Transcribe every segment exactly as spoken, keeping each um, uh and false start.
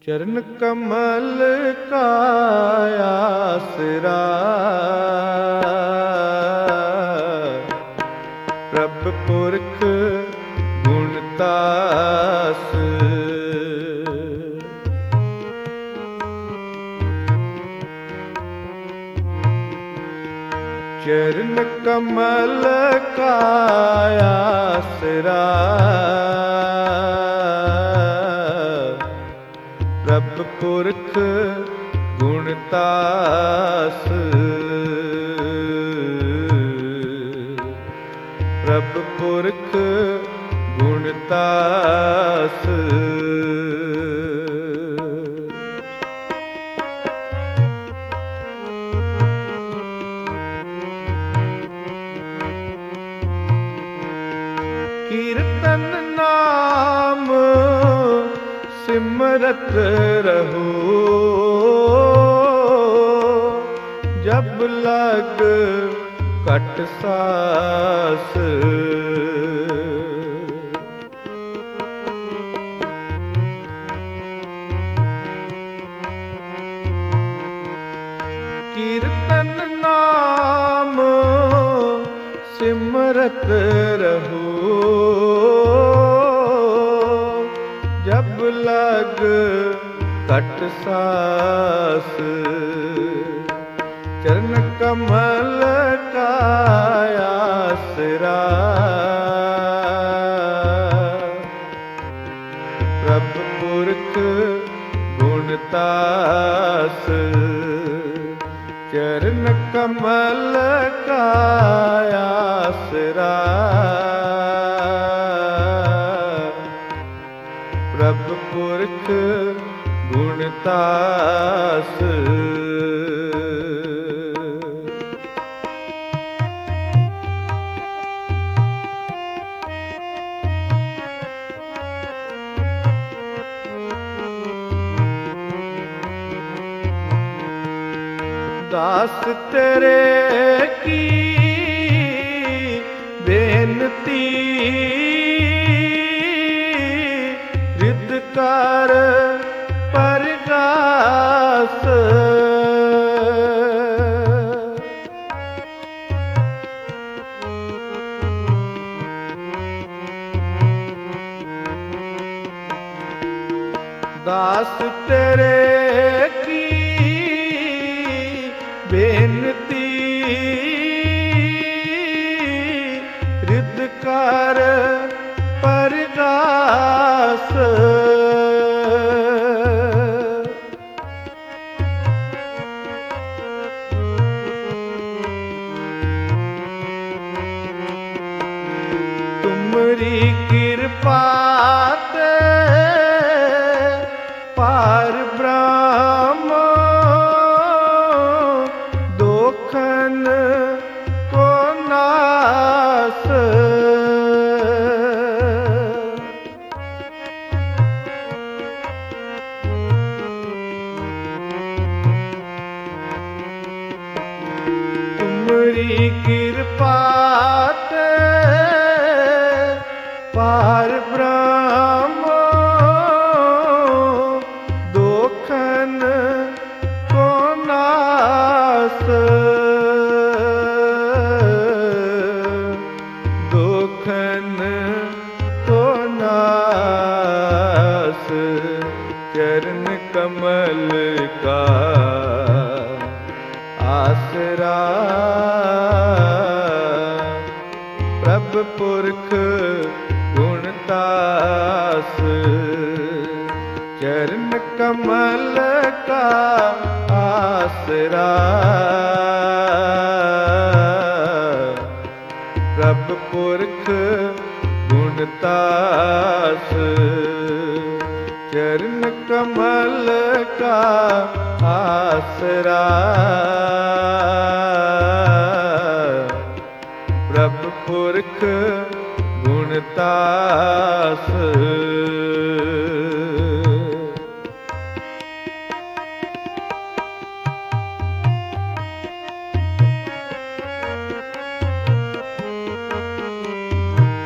चरण कमल का आसरा, प्रभ पुरख गुणतास। चरण कमल का आसरा, प्रभ पुरख गुणतास। प्रभ पुरख गुणतास। कीर्तन नाम सिमरत रहो, जब लग कट सास। कीर्तन नाम सिमरत रहो, जब लग कट सास। चरण कमल का आसरा, प्रभ पुरख गुणतास। चरण कमल का आसरा, प्रभ पुरख गुणतास। दास तेरे की बेनती, रिद कर परगास। दास तेरे की बेनती, रिद कर परगास। तुमरी कृपा ते पार ब्रह्म, दोखन को नास। तुमरी कृपा ते पार ब्रह्म, दोखन को नास। दोखन को नास। चरण कमल का आसरा, प्रभ पुरख गुणतास। चरण कमल का आसरा, प्रभ पुरख गुणतास। चरण कमल का आसरा, प्रभ पुरख गुणतास।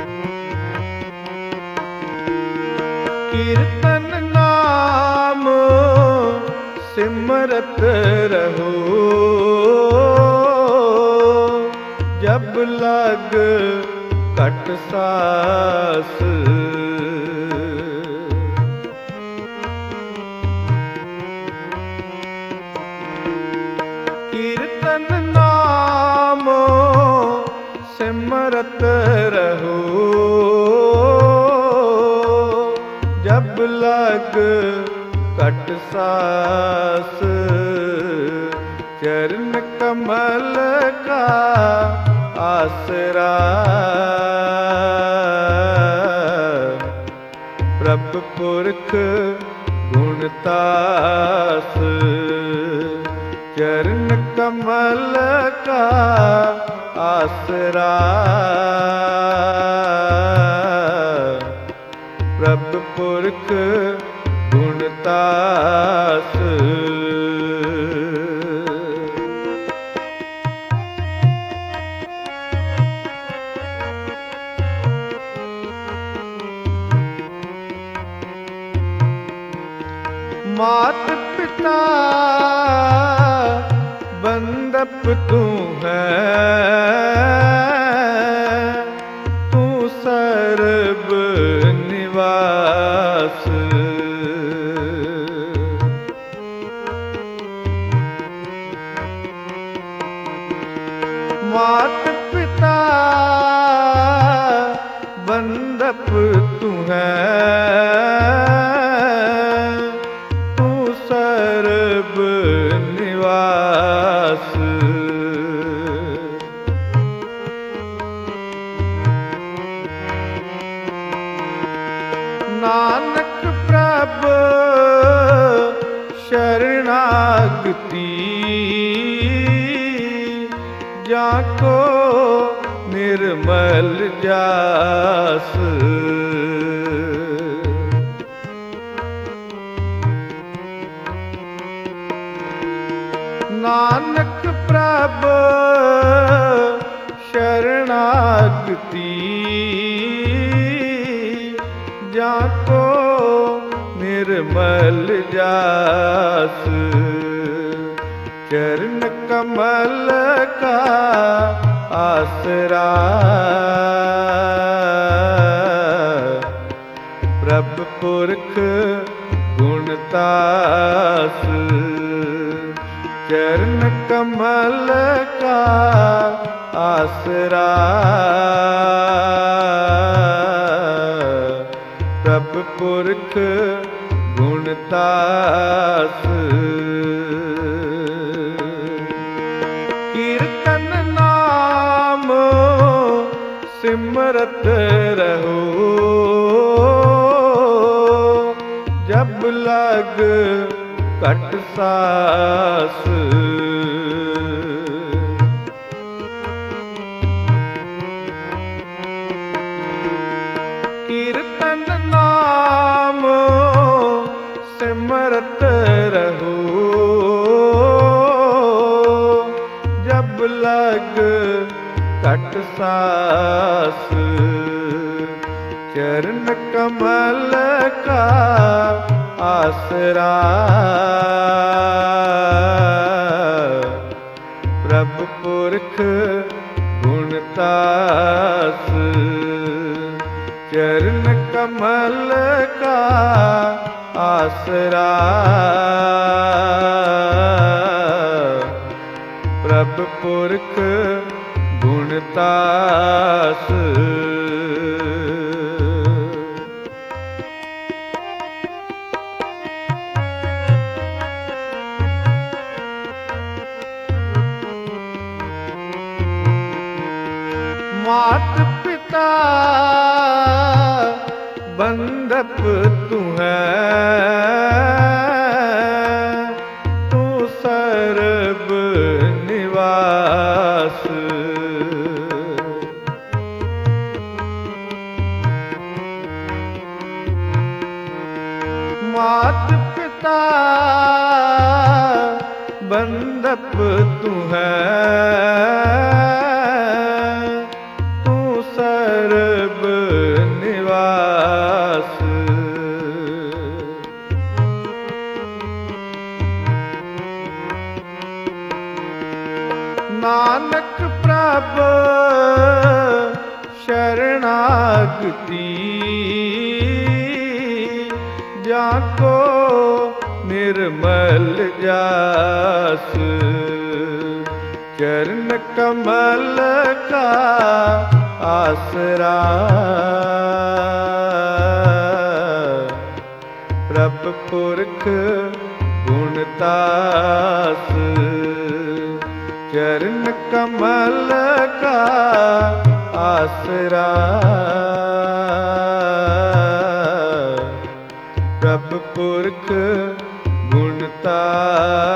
कीर्तन नाम सिमरत रहो जब लग कट सास। कीर्तन नाम सिमरत रहो जब लग कट सास। चरण कमल का आसरा प्रभु पुरख गुणतास। चरण कमल का आसरा प्रभु पुरख गुणतास। मात पिता बंदप तू है, तू सर्ब निवास। मात पिता बंदप तू है, सर्ब निवास। नानक प्रभु शरणागति जाको निर्मल जास। नानक प्रभु शरणागति जाको निर्मल जास। चरण कमल का आसरा प्रभु पुरख गुणतास। चरण कमल का आसरा प्रभु पुरख गुणतास। कीर्तन नाम सिमरत रहो जब लग कट सास। कीर्तन नाम सिमरत रहो जब लग कट सास। चरण कमल का आसरा प्रभु पुरख गुणतास। चरण कमल का आसरा प्रभु पुरख गुणतास। मात पिता बंदप तू है, तू सर्ब निवास। मात पिता बंदप तू है, सर्ब निवास। प्रभ शरणागति जाको निर्मल जास चरण कमल का आसरा प्रभ पुरख गुणतास चरण कमल का आसरा प्रभ पुरख गुणतास